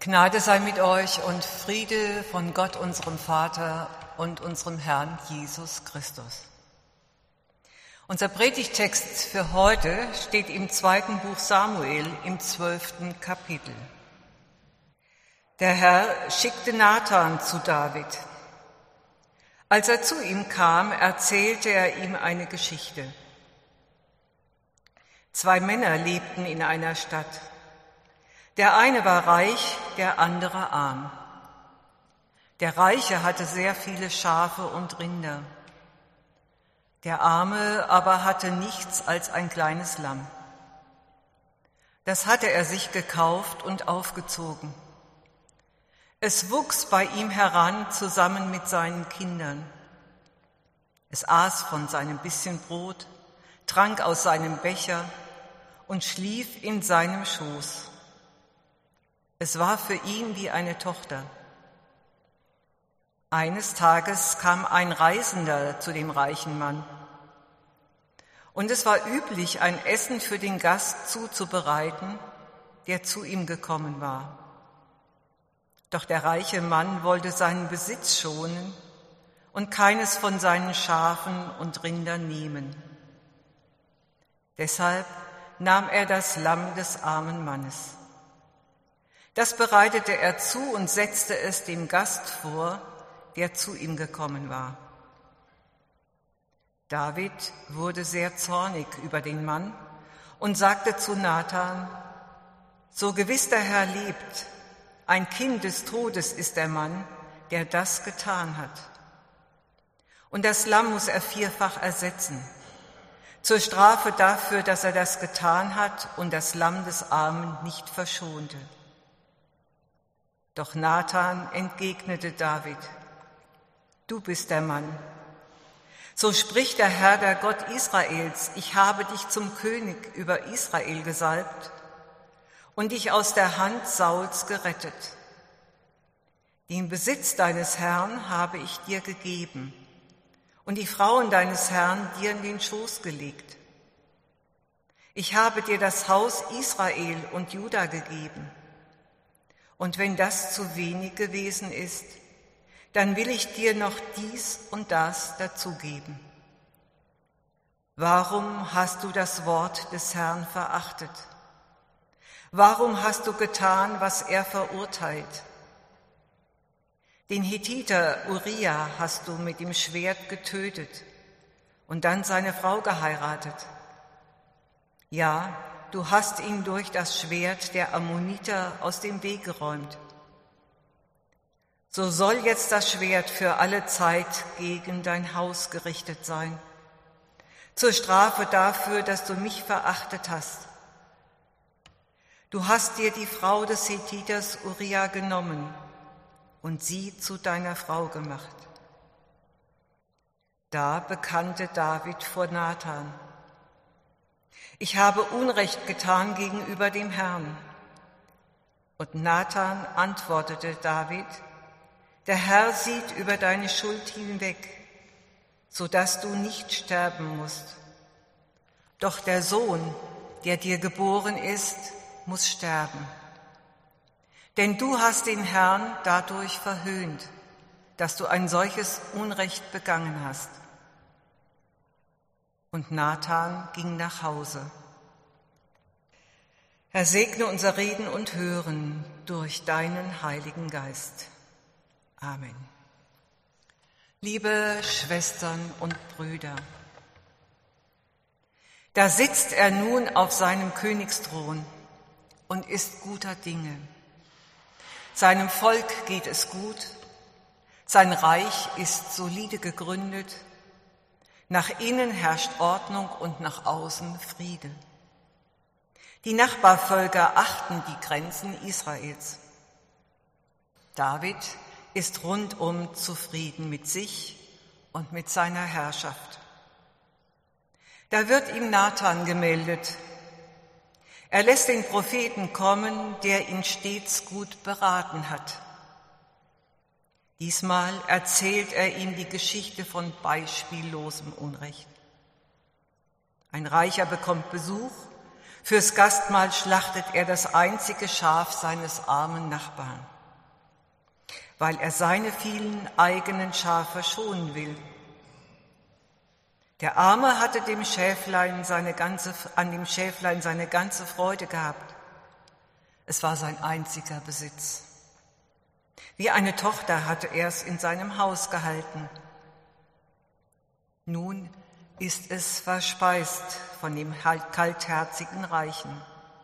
Gnade sei mit euch und Friede von Gott, unserem Vater und unserem Herrn Jesus Christus. Unser Predigttext für heute steht im 2. Buch Samuel im 12. Kapitel. Der Herr schickte Nathan zu David. Als er zu ihm kam, erzählte er ihm eine Geschichte. 2 Männer lebten in einer Stadt. Der eine war reich, der andere arm. Der Reiche hatte sehr viele Schafe und Rinder. Der Arme aber hatte nichts als ein kleines Lamm. Das hatte er sich gekauft und aufgezogen. Es wuchs bei ihm heran zusammen mit seinen Kindern. Es aß von seinem bisschen Brot, trank aus seinem Becher und schlief in seinem Schoß. Es war für ihn wie eine Tochter. Eines Tages kam ein Reisender zu dem reichen Mann. Und es war üblich, ein Essen für den Gast zuzubereiten, der zu ihm gekommen war. Doch der reiche Mann wollte seinen Besitz schonen und keines von seinen Schafen und Rindern nehmen. Deshalb nahm er das Lamm des armen Mannes. Das bereitete er zu und setzte es dem Gast vor, der zu ihm gekommen war. David wurde sehr zornig über den Mann und sagte zu Nathan: So gewiss der Herr lebt, ein Kind des Todes ist der Mann, der das getan hat. Und das Lamm muss er 4-fach ersetzen, zur Strafe dafür, dass er das getan hat und das Lamm des Armen nicht verschonte. Doch Nathan entgegnete David: Du bist der Mann. So spricht der Herr, der Gott Israels: Ich habe dich zum König über Israel gesalbt und dich aus der Hand Sauls gerettet. Den Besitz deines Herrn habe ich dir gegeben und die Frauen deines Herrn dir in den Schoß gelegt. Ich habe dir das Haus Israel und Juda gegeben. Und wenn das zu wenig gewesen ist, dann will ich dir noch dies und das dazugeben. Warum hast du das Wort des Herrn verachtet? Warum hast du getan, was er verurteilt? Den Hethiter Uria hast du mit dem Schwert getötet und dann seine Frau geheiratet. Ja, du hast ihn durch das Schwert der Ammoniter aus dem Weg geräumt. So soll jetzt das Schwert für alle Zeit gegen dein Haus gerichtet sein, zur Strafe dafür, dass du mich verachtet hast. Du hast dir die Frau des Hethiters Uria genommen und sie zu deiner Frau gemacht. Da bekannte David vor Nathan: Ich habe Unrecht getan gegenüber dem Herrn. Und Nathan antwortete David: Der Herr sieht über deine Schuld hinweg, so dass du nicht sterben musst. Doch der Sohn, der dir geboren ist, muss sterben. Denn du hast den Herrn dadurch verhöhnt, dass du ein solches Unrecht begangen hast. Und Nathan ging nach Hause. Herr, segne unser Reden und Hören durch deinen Heiligen Geist. Amen. Liebe Schwestern und Brüder, da sitzt er nun auf seinem Königsthron und ist guter Dinge. Seinem Volk geht es gut, sein Reich ist solide gegründet, nach innen herrscht Ordnung und nach außen Friede. Die Nachbarvölker achten die Grenzen Israels. David ist rundum zufrieden mit sich und mit seiner Herrschaft. Da wird ihm Nathan gemeldet. Er lässt den Propheten kommen, der ihn stets gut beraten hat. Diesmal erzählt er ihm die Geschichte von beispiellosem Unrecht. Ein Reicher bekommt Besuch, Fürs Gastmahl schlachtet er das einzige Schaf seines armen Nachbarn, weil er seine vielen eigenen Schafe schonen will. Der Arme hatte an dem Schäflein seine ganze Freude gehabt. Es war sein einziger Besitz. Wie eine Tochter hatte er es in seinem Haus gehalten. Nun ist es verspeist von dem kaltherzigen Reichen.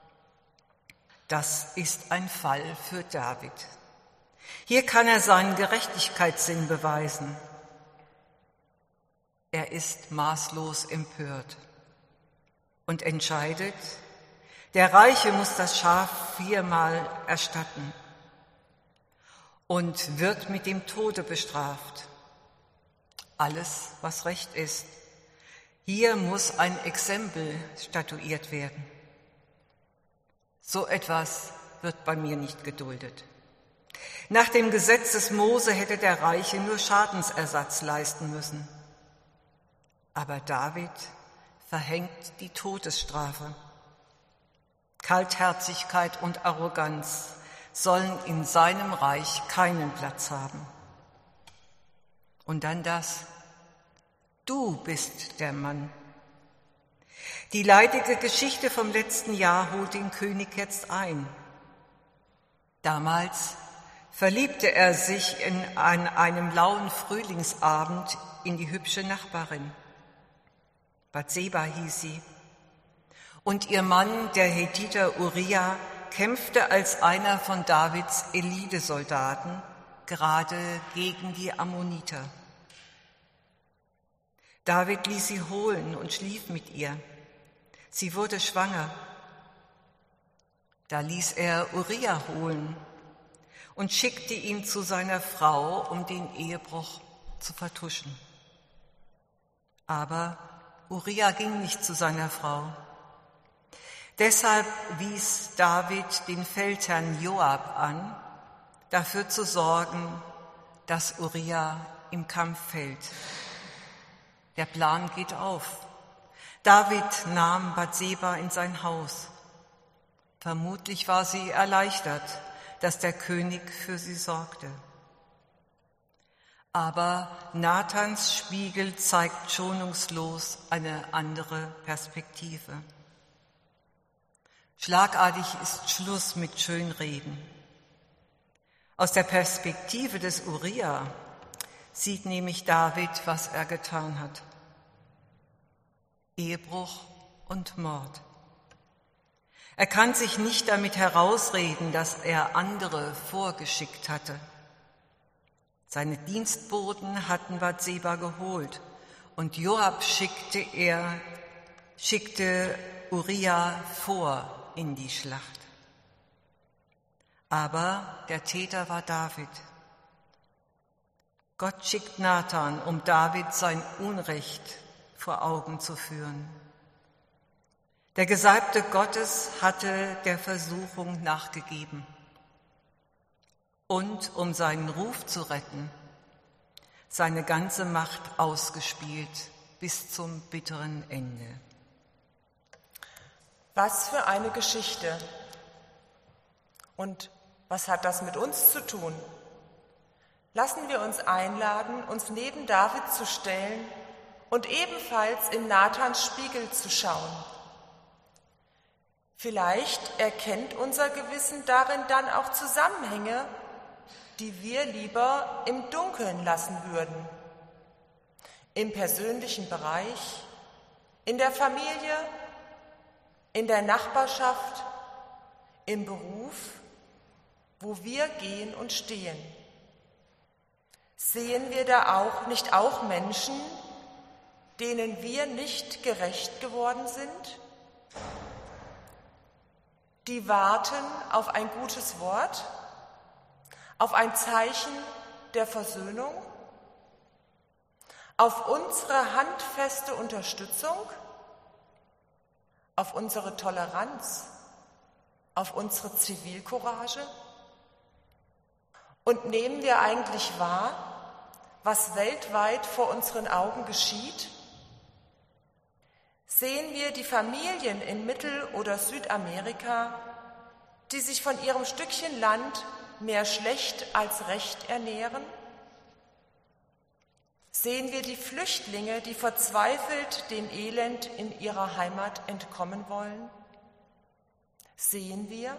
Das ist ein Fall für David. Hier kann er seinen Gerechtigkeitssinn beweisen. Er ist maßlos empört und entscheidet, der Reiche muss das Schaf 4-mal erstatten und wird mit dem Tode bestraft. Alles, was recht ist. Hier muss ein Exempel statuiert werden. So etwas wird bei mir nicht geduldet. Nach dem Gesetz des Mose hätte der Reiche nur Schadensersatz leisten müssen. Aber David verhängt die Todesstrafe. Kaltherzigkeit und Arroganz sollen in seinem Reich keinen Platz haben. Und dann das: Du bist der Mann. Die leidige Geschichte vom letzten Jahr holt den König jetzt ein. Damals verliebte er sich an einem lauen Frühlingsabend in die hübsche Nachbarin. Bathseba hieß sie. Und ihr Mann, der Hethiter Uriah, kämpfte als einer von Davids Elitesoldaten gerade gegen die Ammoniter. David ließ sie holen und schlief mit ihr. Sie wurde schwanger. Da ließ er Uriah holen und schickte ihn zu seiner Frau, um den Ehebruch zu vertuschen. Aber Uriah ging nicht zu seiner Frau. Deshalb wies David den Feldherrn Joab an, dafür zu sorgen, dass Uriah im Kampf fällt. Der Plan geht auf. David nahm Bathseba in sein Haus. Vermutlich war sie erleichtert, dass der König für sie sorgte. Aber Nathans Spiegel zeigt schonungslos eine andere Perspektive. Schlagartig ist Schluss mit Schönreden. Aus der Perspektive des Uriah sieht nämlich David, was er getan hat. Ehebruch und Mord. Er kann sich nicht damit herausreden, dass er andere vorgeschickt hatte. Seine Dienstboten hatten Bathseba geholt und Joab schickte Uriah vor in die Schlacht. Aber der Täter war David. Gott schickt Nathan, um David sein Unrecht vor Augen zu führen. Der Gesalbte Gottes hatte der Versuchung nachgegeben. Und um seinen Ruf zu retten, seine ganze Macht ausgespielt bis zum bitteren Ende. Was für eine Geschichte. Und was hat das mit uns zu tun? Lassen wir uns einladen, uns neben David zu stellen und ebenfalls in Nathans Spiegel zu schauen. Vielleicht erkennt unser Gewissen darin dann auch Zusammenhänge, die wir lieber im Dunkeln lassen würden. Im persönlichen Bereich, in der Familie, in der Nachbarschaft, im Beruf, wo wir gehen und stehen. Sehen wir da nicht auch Menschen, denen wir nicht gerecht geworden sind? Die warten auf ein gutes Wort, auf ein Zeichen der Versöhnung, auf unsere handfeste Unterstützung, auf unsere Toleranz, auf unsere Zivilcourage? Und nehmen wir eigentlich wahr, was weltweit vor unseren Augen geschieht? Sehen wir die Familien in Mittel- oder Südamerika, die sich von ihrem Stückchen Land mehr schlecht als recht ernähren? Sehen wir die Flüchtlinge, die verzweifelt dem Elend in ihrer Heimat entkommen wollen? Sehen wir?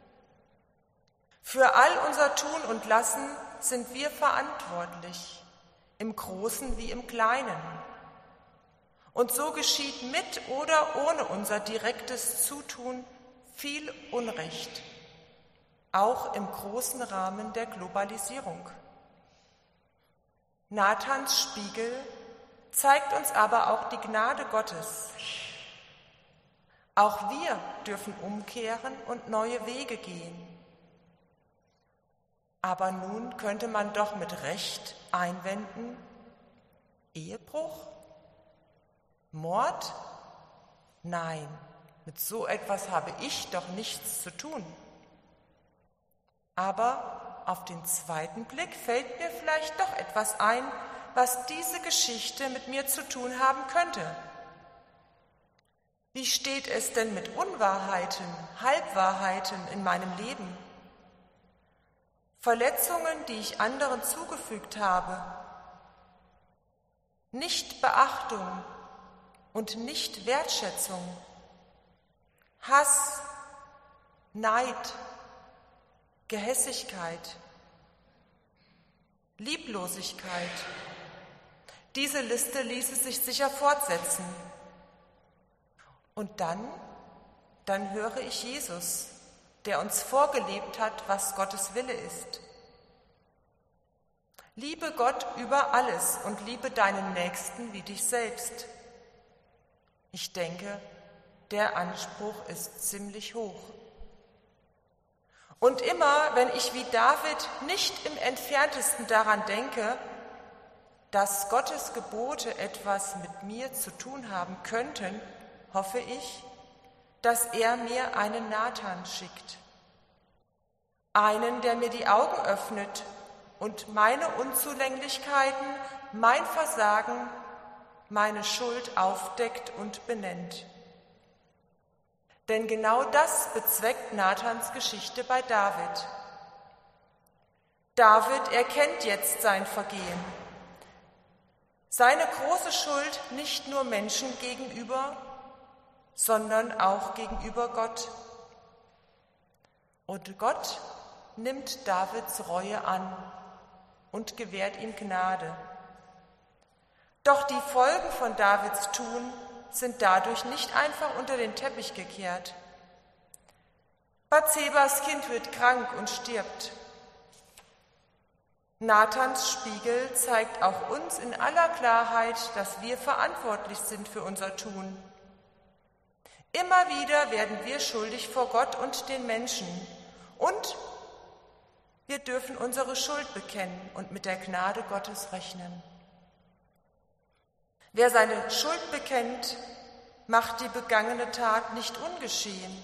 Für all unser Tun und Lassen sind wir verantwortlich, im Großen wie im Kleinen. Und so geschieht mit oder ohne unser direktes Zutun viel Unrecht, auch im großen Rahmen der Globalisierung. Nathans Spiegel zeigt uns aber auch die Gnade Gottes. Auch wir dürfen umkehren und neue Wege gehen. Aber nun könnte man doch mit Recht einwenden: Ehebruch? Mord? Nein, mit so etwas habe ich doch nichts zu tun. Aber auf den zweiten Blick fällt mir vielleicht doch etwas ein, was diese Geschichte mit mir zu tun haben könnte. Wie steht es denn mit Unwahrheiten, Halbwahrheiten in meinem Leben? Verletzungen, die ich anderen zugefügt habe, Nichtbeachtung und Nichtwertschätzung, Hass, Neid, Gehässigkeit, Lieblosigkeit. Diese Liste ließe sich sicher fortsetzen. Und dann höre ich Jesus, der uns vorgelebt hat, was Gottes Wille ist. Liebe Gott über alles und liebe deinen Nächsten wie dich selbst. Ich denke, der Anspruch ist ziemlich hoch. Und immer, wenn ich wie David nicht im Entferntesten daran denke, dass Gottes Gebote etwas mit mir zu tun haben könnten, hoffe ich, dass er mir einen Nathan schickt. Einen, der mir die Augen öffnet und meine Unzulänglichkeiten, mein Versagen, meine Schuld aufdeckt und benennt. Denn genau das bezweckt Nathans Geschichte bei David. David erkennt jetzt sein Vergehen, seine große Schuld nicht nur Menschen gegenüber, sondern auch gegenüber Gott. Und Gott nimmt Davids Reue an und gewährt ihm Gnade. Doch die Folgen von Davids Tun sind dadurch nicht einfach unter den Teppich gekehrt. Bathsebas Kind wird krank und stirbt. Nathans Spiegel zeigt auch uns in aller Klarheit, dass wir verantwortlich sind für unser Tun. Immer wieder werden wir schuldig vor Gott und den Menschen und wir dürfen unsere Schuld bekennen und mit der Gnade Gottes rechnen. Wer seine Schuld bekennt, macht die begangene Tat nicht ungeschehen.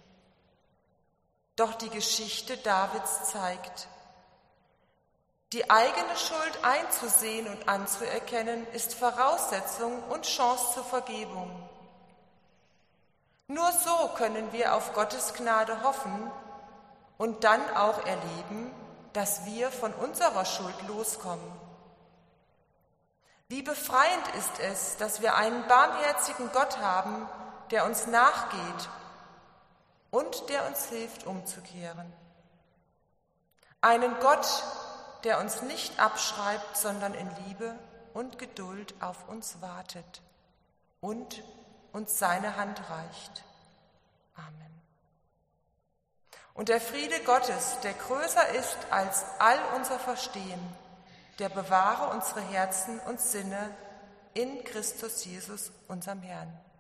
Doch die Geschichte Davids zeigt, die eigene Schuld einzusehen und anzuerkennen, ist Voraussetzung und Chance zur Vergebung. Nur so können wir auf Gottes Gnade hoffen und dann auch erleben, dass wir von unserer Schuld loskommen. Wie befreiend ist es, dass wir einen barmherzigen Gott haben, der uns nachgeht und der uns hilft, umzukehren. Einen Gott, der uns nicht abschreibt, sondern in Liebe und Geduld auf uns wartet und uns seine Hand reicht. Amen. Und der Friede Gottes, der größer ist als all unser Verstehen, der bewahre unsere Herzen und Sinne in Christus Jesus, unserem Herrn.